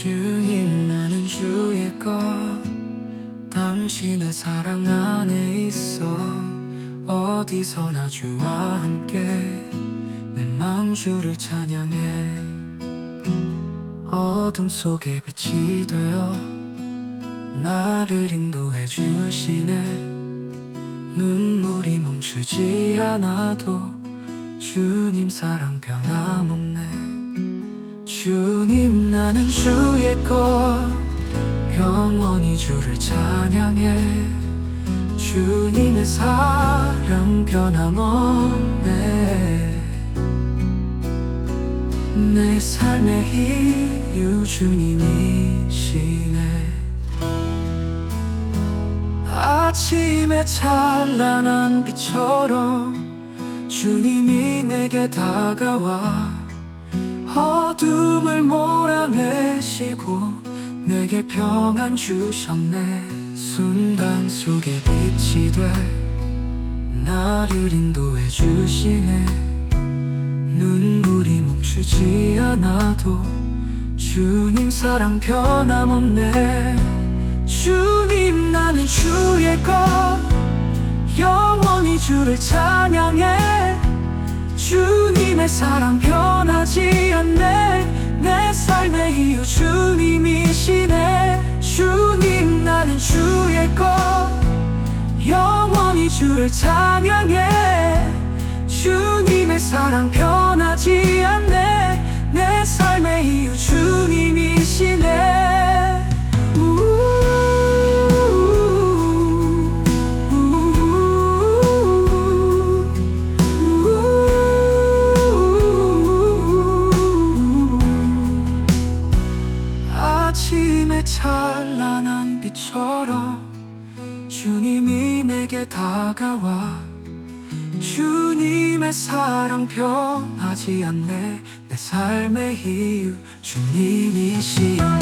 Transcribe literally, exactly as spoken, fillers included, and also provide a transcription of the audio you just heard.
주님 나는 주의 것 당신의 사랑 안에 있어 어디서나 주와 함께 내 마음 주를 찬양해 어둠 속에 빛이 되어 나를 인도해 주시네 눈물이 멈추지 않아도 주님 사랑 변함없네 주님 나는 주의 것 영원히 주를 찬양해 주님의 사랑 변함없네 내 삶의 이유 주님이시네 아침의 찬란한 빛처럼 주님이 내게 다가와 어둠을 몰아내시고 내게 평안 주셨네 순간 속에 빛이 돼 나를 인도해 주시네 눈물이 멈추지 않아도 주님 사랑 변함없네 주님 나는 주의 것 영원히 주를 찬양해 주님의 사랑 변하지 않네 내 삶의 이유 주님이시네 주님 나는 주의 것 영원히 주를 찬양해 주님의 사랑 변하지 않네 내 삶의 이유 주님이시네 아침의 찬란한 빛처럼 주님이 내게 다가와 주님의 사랑 변하지 않네 내 삶의 이유 주님이시네